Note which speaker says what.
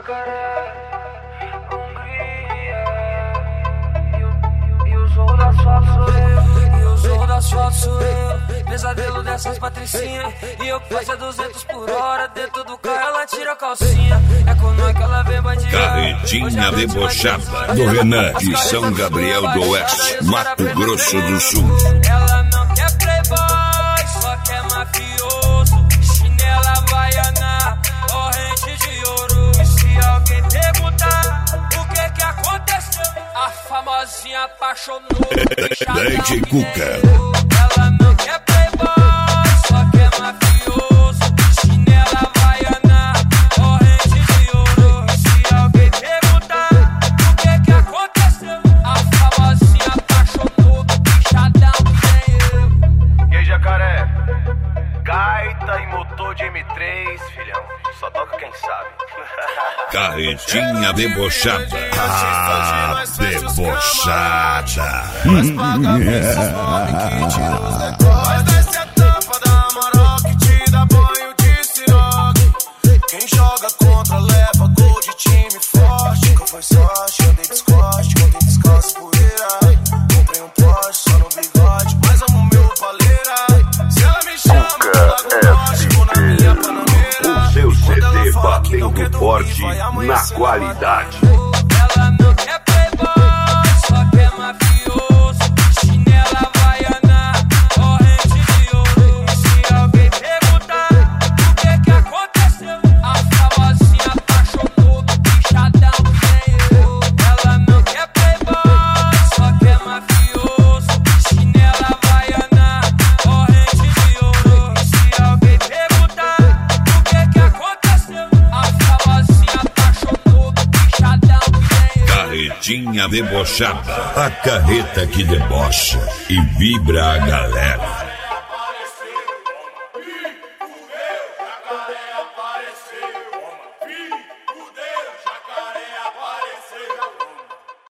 Speaker 1: Jacaré, Hungria. E o zorro da asfalto sou eu. E o zorro da asfalto sou eu. Pesadelo dessas patricinhas. E eu passo a 200 por hora. Dentro do carro ela tira a calcinha. É com nós que ela vem bandido.
Speaker 2: Carretinha debochada do Renan de São Gabriel do Oeste, Mato Grosso do Sul.
Speaker 1: Ela não quer playboy, só quer mafioso. Chinela havaiana, corrente de ouro. E se alguém perguntar o que aconteceu, a famosinha apaixonou.
Speaker 2: Dede Cuca.
Speaker 1: Ela não quer playboy, só quer mafioso. Chinela havaiana, corrente de ouro. E se alguém perguntar o que aconteceu, a famosinha apaixonou. Bichadão que nem eu.
Speaker 3: E aí, Jacaré? Gaita e motor de M3, filhão. Só toca quem sabe.
Speaker 2: Carretinha debochada. Ah, debochada.
Speaker 3: Mas desce a tampa da Amarok, te dá banho de siroque. Quem joga contra leva gol de time forte. Nunca foi sorte, andei descoste, contei descalço poeira. Comprei um Porsche só no bigode, mas amo meu paleira. Se ela me chama, eu largo norte, vou na minha panameira.
Speaker 2: O seu CD batendo forte na qualidade.
Speaker 1: Ela não quer playboy, só quer mafioso. Chinela havaiana, corrente de ouro. E se alguém perguntar o que aconteceu, a famosinha apaixonou. Bichadão que nem eu. Ela não quer playboy, só quer mafioso. Chinela havaiana, corrente de ouro. E se alguém perguntar o que aconteceu, a famosinha apaixonou. Bichadão que nem eu.
Speaker 2: Carretinha debochada. A carreta que debocha e vibra a galera.